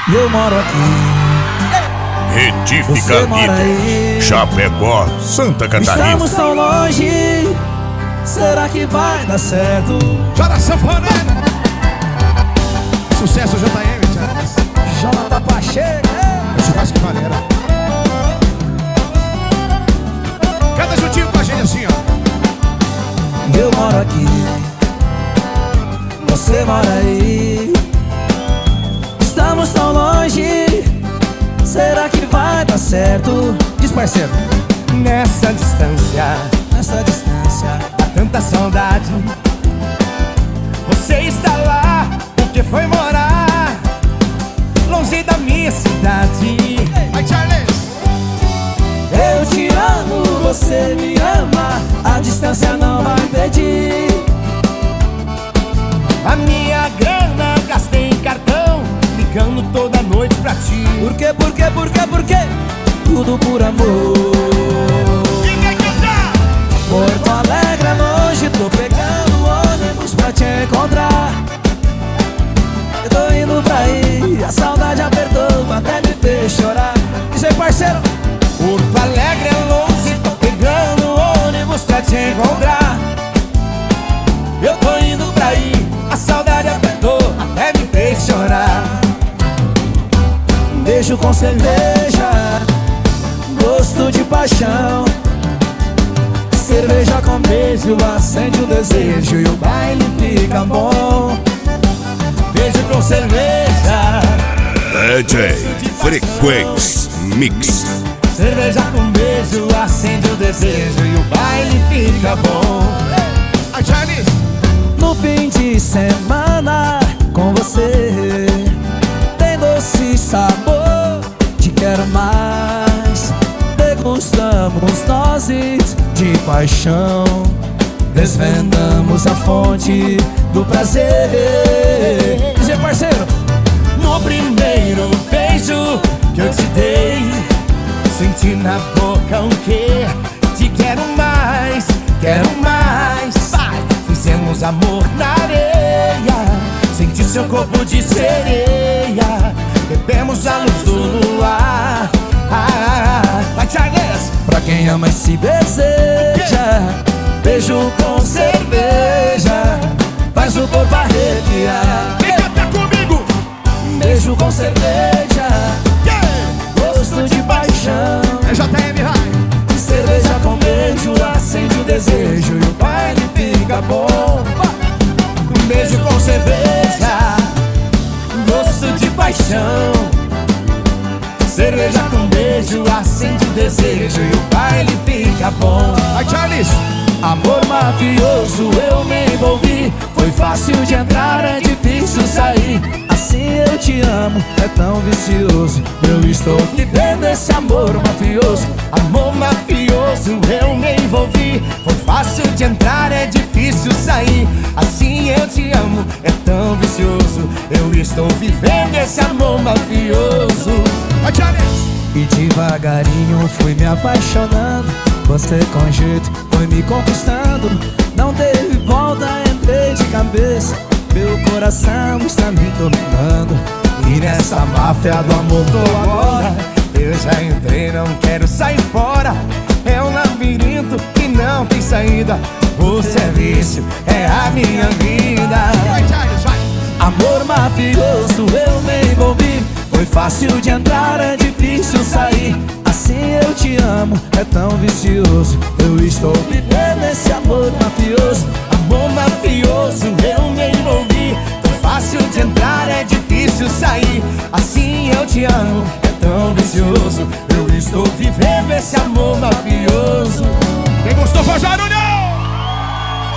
Eu moro aqui, Retifica você mora Líder, aí. Chapecó, Santa Catarina. Estamos tão longe, será que vai dar certo? Chora sanfoneira. Sucesso JM, Charles. Jonathan Pacheco, O churrasco galera. Canta juntinho com a gente assim, ó. eu moro aqui, você mora aí. Estamos tão longe, será que vai dar certo? Diz, parceiro. Nessa distância, Nessa distância, há tanta saudade. Você está lá porque foi morar longe da minha cidade. Vai, Charles! eu te amo, você me ama, a distância não vai impedir. A minha grana gastei em cartão, ligando toda noite pra ti. Por quê? Tudo por amor. Quem quer cantar? Porto Alegre é longe, tô pegando ônibus pra te encontrar. Eu tô indo pra aí, a saudade apertou até me fez chorar. Diz aí, parceiro. Porto Alegre é longe, tô pegando ônibus pra te encontrar. Eu tô indo pra aí, A saudade apertou, até me fez chorar. beijo com cerveja, gosto de paixão. Cerveja com beijo acende o desejo e o baile fica bom. Beijo com cerveja, DJ Frequência Mix. cerveja com beijo acende o desejo e o baile fica bom. A Charles! No fim de semana com você tem doce sabor, te quero mais. Degustamos doses de paixão, desvendamos a fonte do prazer. Diz aí, parceiro. No primeiro beijo que eu te dei, senti na boca o quê? Te quero mais, quero mais. Vai! Fizemos amor na areia, senti seu corpo de sereia, bebemos a luz do luar. Vai, Charles! Pra quem ama e se deseja, beijo com cerveja faz o corpo arrepiar. Vem cantar comigo! Beijo com cerveja, gosto de paixão. É JM High! Cerveja com beijo acende o desejo e o baile fica bom. Um beijo com cerveja, gosto de paixão. Cerveja com beijo acende o desejo e o baile fica bom. Vai, Charles! Amor mafioso, eu me envolvi. Foi fácil de entrar, é difícil sair. Assim eu te amo, é tão vicioso. Eu estou vivendo esse amor mafioso. Amor mafioso, eu me envolvi. Foi fácil de entrar, é difícil sair. Assim eu te amo, é tão vicioso. Eu estou vivendo esse amor mafioso. Vai, Charles! E devagarinho fui me apaixonando. Você com jeito foi me conquistando. Não teve volta, entrei de cabeça. Meu coração está me dominando. E nessa máfia do amor tô agora. Eu já entrei, não quero sair fora. É um labirinto que não tem saída. O serviço é a minha vida. Vai, Charles, vai! Amor mafioso, eu me envolvi. Foi fácil de entrar, é difícil sair. Assim eu te amo, é tão vicioso. Eu estou vivendo esse amor mafioso. Amor mafioso, eu me envolvi. Foi fácil de entrar, é difícil sair. Assim eu te amo, é tão vicioso. Eu estou vivendo esse amor mafioso.